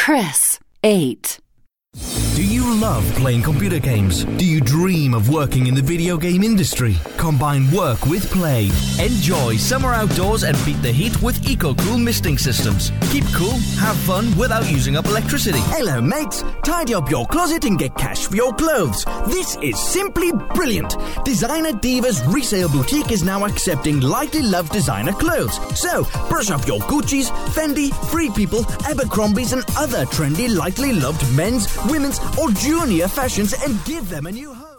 Chris, 8. Do you love playing computer games? Do you dream of working in the video game industry? Combine work with play. Enjoy summer outdoors and beat the heat with EcoCool misting systems. Keep cool, have fun without using up electricity. Hello mates, tidy up your closet and get cash for your clothes. This is simply brilliant. Designer Divas Resale Boutique is now accepting lightly loved designer clothes. So, brush off your Gucci's, Fendi, Free People, Abercrombie's and other trendy lightly loved men's, women's or junior fashions and give them a new home.